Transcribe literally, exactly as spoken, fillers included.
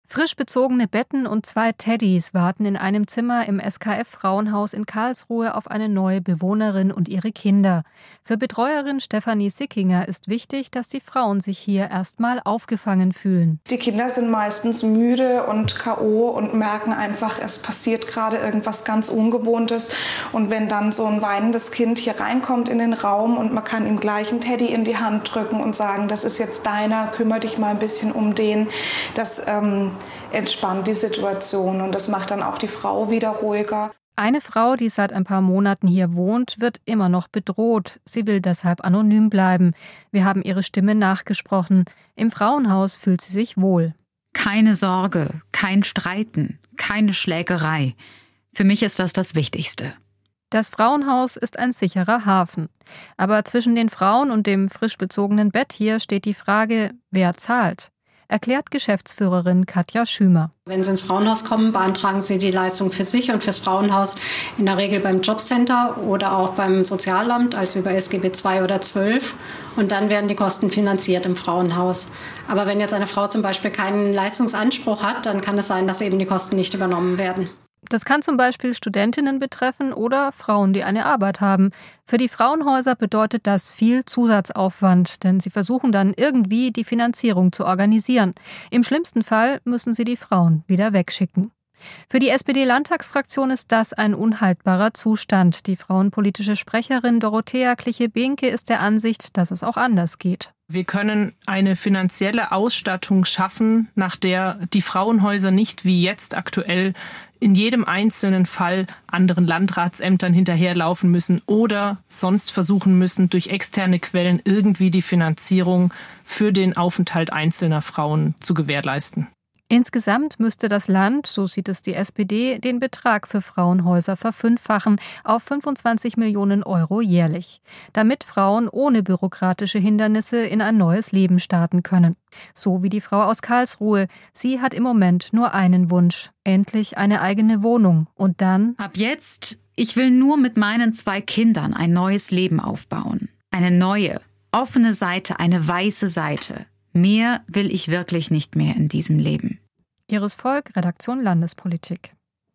Frisch bezogene Betten und zwei Teddys warten in einem Zimmer im S K F-Frauenhaus in Karlsruhe auf eine neue Bewohnerin und ihre Kinder. Für Betreuerin Stefanie Sickinger ist wichtig, dass die Frauen sich hier erstmal aufgefangen fühlen. Die Kinder sind meistens müde und K O und merken einfach, es passiert gerade irgendwas ganz Ungewohntes. Und wenn dann so ein weinendes Kind hier reinkommt in den Raum und man kann ihm gleich einen Teddy in die Hand drücken und sagen, das ist jetzt deiner, kümmere dich mal ein bisschen um den, das ähm, entspannt die Situation und das macht dann auch die Frau wieder ruhiger. Eine Frau, die seit ein paar Monaten hier wohnt, wird immer noch bedroht. Sie will deshalb anonym bleiben. Wir haben ihre Stimme nachgesprochen. Im Frauenhaus fühlt sie sich wohl. Keine Sorge, kein Streiten, keine Schlägerei. Für mich ist das das Wichtigste. Das Frauenhaus ist ein sicherer Hafen. Aber zwischen den Frauen und dem frisch bezogenen Bett hier steht die Frage, wer zahlt? Erklärt Geschäftsführerin Katja Schümer. Wenn Sie ins Frauenhaus kommen, beantragen Sie die Leistung für sich und fürs Frauenhaus in der Regel beim Jobcenter oder auch beim Sozialamt, also über S G B zwei oder zwölf. Und dann werden die Kosten finanziert im Frauenhaus. Aber wenn jetzt eine Frau zum Beispiel keinen Leistungsanspruch hat, dann kann es sein, dass eben die Kosten nicht übernommen werden. Das kann zum Beispiel Studentinnen betreffen oder Frauen, die eine Arbeit haben. Für die Frauenhäuser bedeutet das viel Zusatzaufwand, denn sie versuchen dann irgendwie die Finanzierung zu organisieren. Im schlimmsten Fall müssen sie die Frauen wieder wegschicken. Für die S P D-Landtagsfraktion ist das ein unhaltbarer Zustand. Die frauenpolitische Sprecherin Dorothea Kliche-Behnke ist der Ansicht, dass es auch anders geht. Wir können eine finanzielle Ausstattung schaffen, nach der die Frauenhäuser nicht wie jetzt aktuell in jedem einzelnen Fall anderen Landratsämtern hinterherlaufen müssen oder sonst versuchen müssen, durch externe Quellen irgendwie die Finanzierung für den Aufenthalt einzelner Frauen zu gewährleisten. Insgesamt müsste das Land, so sieht es die S P D, den Betrag für Frauenhäuser verfünffachen auf fünfundzwanzig Millionen Euro jährlich, damit Frauen ohne bürokratische Hindernisse in ein neues Leben starten können. So wie die Frau aus Karlsruhe. Sie hat im Moment nur einen Wunsch, endlich eine eigene Wohnung. Und dann? Ab jetzt, ich will nur mit meinen zwei Kindern ein neues Leben aufbauen. Eine neue, offene Seite, eine weiße Seite. Mehr will ich wirklich nicht mehr in diesem Leben. Iris Volk, Redaktion Landespolitik.